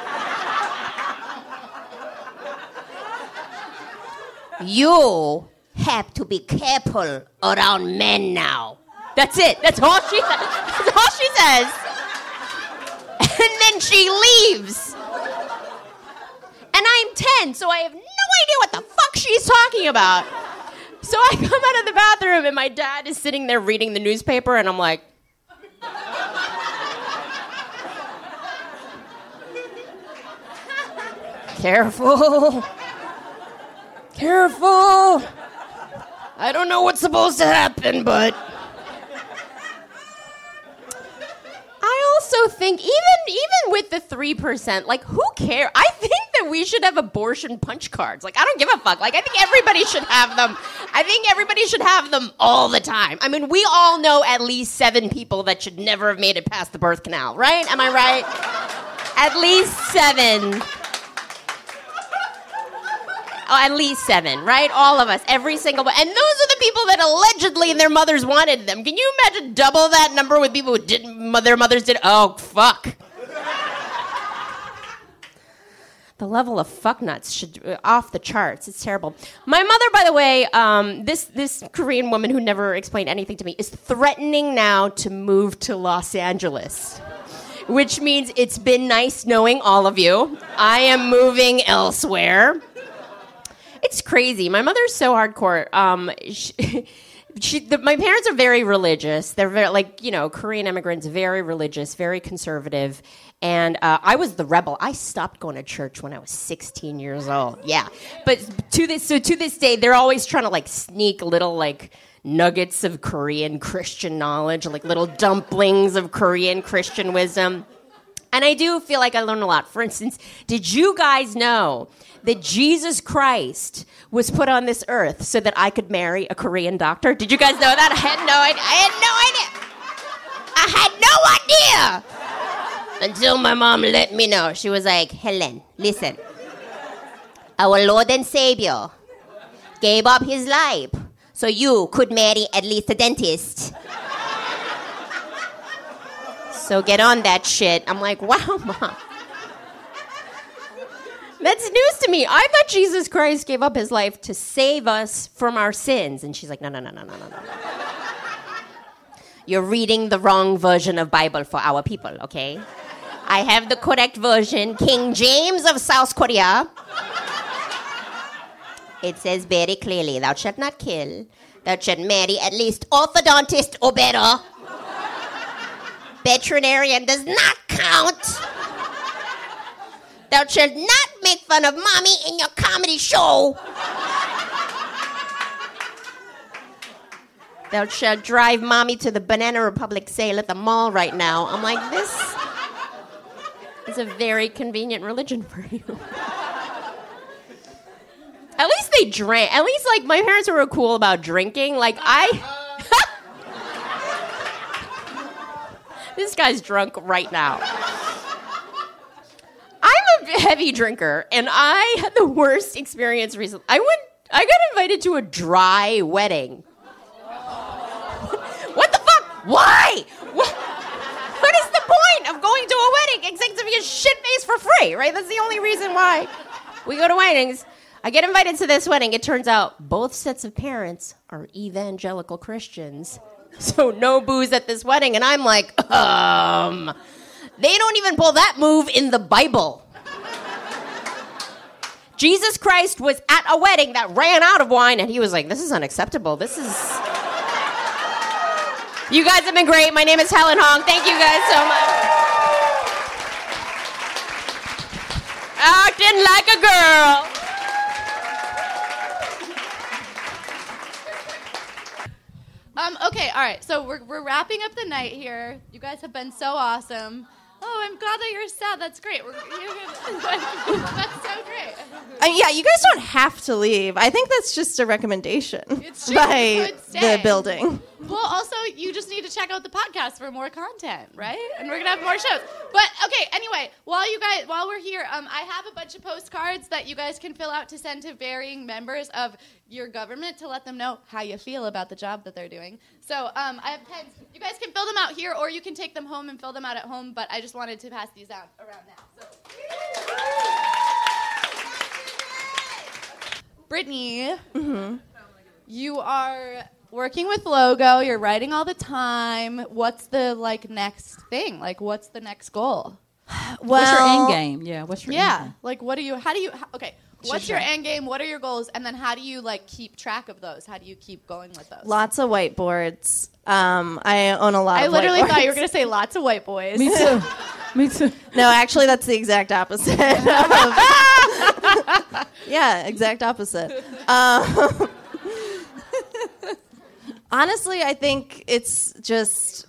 You have to be careful around men now. That's it. That's all she says. That's all she says. And then she leaves. And I'm ten, so I have no idea what the fuck she's talking about. So I come out of the bathroom, and my dad is sitting there reading the newspaper, and I'm like... Careful. Careful. I don't know what's supposed to happen, but... I also think, even even with the three percent, like, who cares? I think that we should have abortion punch cards. Like, I don't give a fuck. Like, I think everybody should have them. I think everybody should have them all the time. I mean, we all know at least seven people that should never have made it past the birth canal, right? Am I right? At least seven. Oh, at least seven, right? All of us, every single one. And those are the people that allegedly their mothers wanted them. Can you imagine double that number with people who didn't, their mothers did? Oh, fuck. The level of fuck nuts should uh, off the charts. It's terrible. My mother, by the way, um, this this Korean woman who never explained anything to me, is threatening now to move to Los Angeles, which means it's been nice knowing all of you. I am moving elsewhere. It's crazy. My mother's so hardcore. Um, she, she, the, my parents are very religious. They're very, like, you know, Korean immigrants, very religious, very conservative. And uh, I was the rebel. I stopped going to church when I was sixteen years old. Yeah, but to this, so to this day, they're always trying to like sneak little like nuggets of Korean Christian knowledge, like little dumplings of Korean Christian wisdom. And I do feel like I learned a lot. For instance, did you guys know that Jesus Christ was put on this earth so that I could marry a Korean doctor? Did you guys know that? I had no idea. I had no idea. I had no idea. Until my mom let me know. She was like, Helen, listen. Our Lord and Savior gave up his life so you could marry at least a dentist. So get on that shit. I'm like, wow, Mom. That's news to me. I thought Jesus Christ gave up his life to save us from our sins. And she's like, no, no, no, no, no, no, no. You're reading the wrong version of Bible for our people, okay? I have the correct version, King James of South Korea. It says very clearly, thou shalt not kill. Thou shalt marry at least orthodontist or better. Veterinarian does not count. Thou shalt not make fun of mommy in your comedy show. Thou shalt drive mommy to the Banana Republic sale at the mall right now. I'm like, this is a very convenient religion for you. At least they drank. At least, like, my parents were cool about drinking. Like, I... This guy's drunk right now. I'm a heavy drinker, and I had the worst experience recently. I went, I got invited to a dry wedding. What the fuck? Why? What, what is the point of going to a wedding except to be a shit-face for free, right? That's the only reason why we go to weddings. I get invited to this wedding. It turns out both sets of parents are evangelical Christians. So no booze at this wedding. And I'm like, um, they don't even pull that move in the Bible. Jesus Christ was at a wedding that ran out of wine, and he was like, this is unacceptable. This is... You guys have been great. My name is Helen Hong. Thank you guys so much. like a girl. Um, okay, all right. So we're we're wrapping up the night here. You guys have been so awesome. Oh, I'm glad that you're sad. That's great. We're, you're, that's so great. Uh, yeah, you guys don't have to leave. I think that's just a recommendation It's true. by You could stay. the building. Well, also, you just need to check out the podcast for more content, right? And we're gonna have more shows. But okay, anyway, while you guys, while we're here, um, I have a bunch of postcards that you guys can fill out to send to varying members of your government to let them know how you feel about the job that they're doing. So um, I have pens. You guys can fill them out here, or you can take them home and fill them out at home. But I just wanted to pass these out around now. So. Brittany, Mm-hmm. you are working with Logo. You're writing all the time. What's the like next thing? Like, what's the next goal? What's your Well, end game? Yeah, what's your end Yeah, game? like what do you? How do you? How, okay, what's your end game? What are your goals? And then how do you like keep track of those? How do you keep going with those? lots of whiteboards. Um, I own a lot I of literally whiteboards. thought you were gonna say lots of white boys. Me too. Me too. No, actually, that's the exact opposite. of- yeah, exact opposite. Um, honestly, I think it's just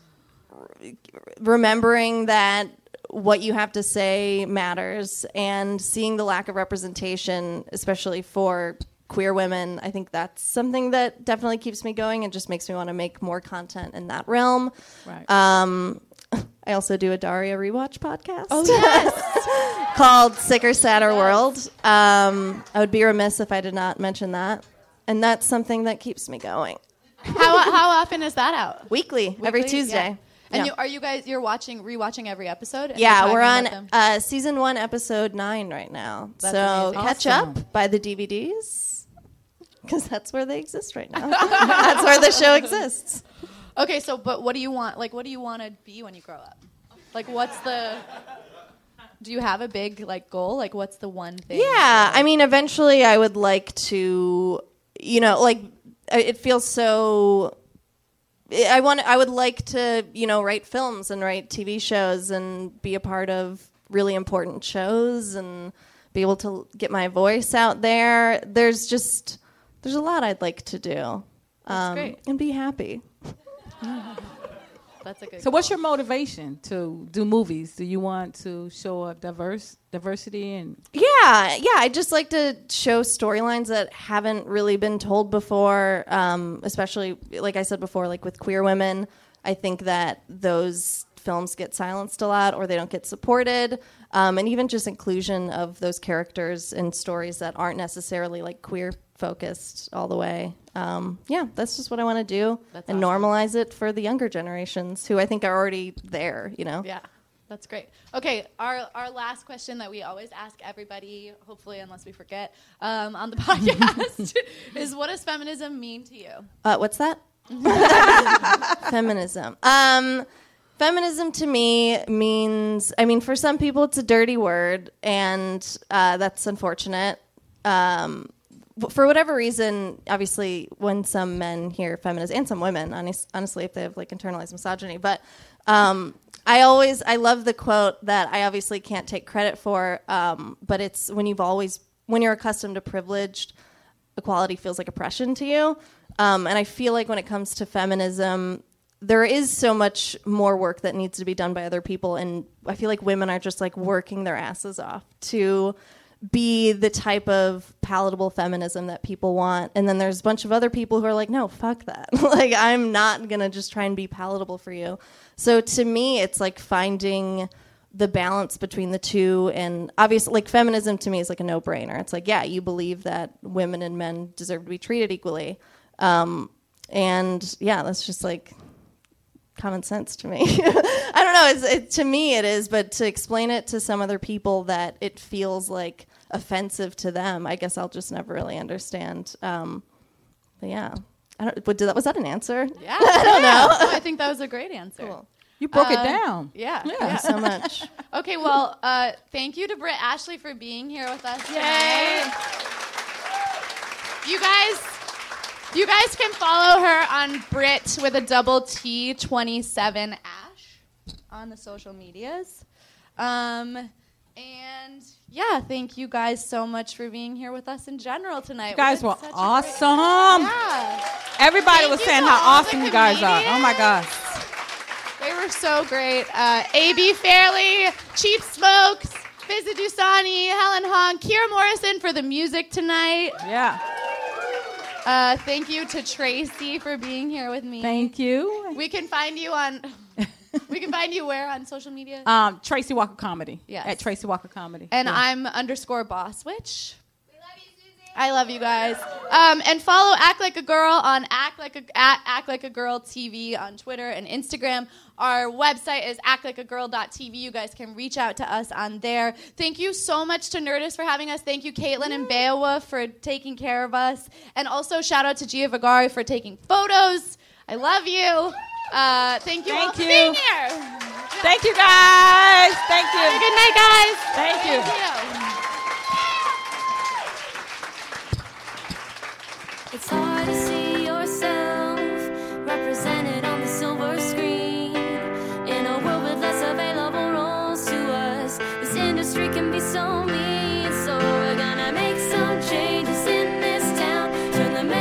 remembering that what you have to say matters, and seeing the lack of representation, especially for queer women. I think that's something that definitely keeps me going and just makes me want to make more content in that realm. Right. Um, I also do a Daria rewatch podcast. Oh yes. Called Sicker, Sadder World. Um, I would be remiss if I did not mention that. And that's something that keeps me going. how how often is that out? Weekly, every Weekly? Tuesday. Yeah. And Yeah. you, are you guys? You're watching, rewatching every episode? And Yeah, you're we're talking on about them? uh, season one, episode nine right now. That's so amazing. catch Awesome. up, buy the D V Ds, because that's where they exist right now. That's where the show exists. Okay, so but what do you want? Like, what do you want to be when you grow up? Like, what's the? Do you have a big like goal? Like, what's the one thing? Yeah, I mean, eventually I would like to, you know, like I- it feels so. I want. I would like to, you know, write films and write T V shows and be a part of really important shows and be able to get my voice out there. There's just there's a lot I'd like to do, um, great. and be happy. That's a good. So, what's your motivation to do movies? Do you want to show up diverse diversity and Yeah, yeah. I just like to show storylines that haven't really been told before, um, especially, like I said before, like with queer women. I think that those films get silenced a lot or they don't get supported. Um, and even just inclusion of those characters in stories that aren't necessarily like queer focused all the way. Um, yeah, that's just what I want to do That's and awesome. normalize it for the younger generations who I think are already there, you know? Yeah, that's great. Okay, our our last question that we always ask everybody, hopefully unless we forget, um, on the podcast is, what does feminism mean to you? Uh, what's that? Feminism. Um, feminism to me means, I mean, for some people it's a dirty word, and uh, that's unfortunate. Um, w- for whatever reason, obviously, when some men hear feminist, and some women, honest, honestly, if they have like internalized misogyny, but um, I always, I love the quote that I obviously can't take credit for, um, but it's when you've always, when you're accustomed to privileged, equality feels like oppression to you. Um, and I feel like when it comes to feminism, there is so much more work that needs to be done by other people. And I feel like women are just like working their asses off to be the type of palatable feminism that people want. And then there's a bunch of other people who are like, no, fuck that. Like, I'm not going to just try and be palatable for you. So to me, it's like finding the balance between the two. And obviously, like, feminism to me is like a no-brainer. It's like, yeah, you believe that women and men deserve to be treated equally. Um, and yeah, that's just like common sense to me. I don't know. It's, it, to me it is, but to explain it to some other people that it feels like offensive to them, I guess I'll just never really understand. Um, but yeah, I don't, but did that, was that an answer? Yeah, I don't know. I think that was a great answer. Cool. you broke it Uh, down? Yeah. Yeah. yeah. So much. Okay, well, uh, thank you to Britt Ashley for being here with us today. You guys, you guys can follow her on Brit with a double T twenty-seven Ash on the social medias. Um, And yeah, thank you guys so much for being here with us in general tonight. You guys We were had such a awesome. great- yeah. Everybody Thank was you saying to how all the awesome you guys are. Oh my comedians. gosh. They were so great. Uh, A B Fairley, Cheap Smokes, Fizza Dusani, Helen Hong, Kira Morrison for the music tonight. Yeah. Uh, thank you to Tracy for being here with me. Thank you. We can find you on. We can find you where on social media? Um, Tracy Walker Comedy. Yes. At Tracy Walker Comedy. And Yeah. I'm underscore boss witch. I love you guys. Um, and follow Act Like a Girl on Act Like a at Act Like a Girl T V on Twitter and Instagram. Our website is act like a girl dot t v. You guys can reach out to us on there. Thank you so much to Nerdist for having us. Thank you, Caitlin and Beowulf, for taking care of us. And also shout out to Gia Vigari for taking photos. I love you. Uh, thank you Thank all for you. being here. Thank you guys. Thank you. Have a good night, guys. Thank you. Thank you. It's hard to see yourself represented on the silver screen. In a world with less available roles to us, this industry can be so mean. So we're gonna make some changes in this town. Turn the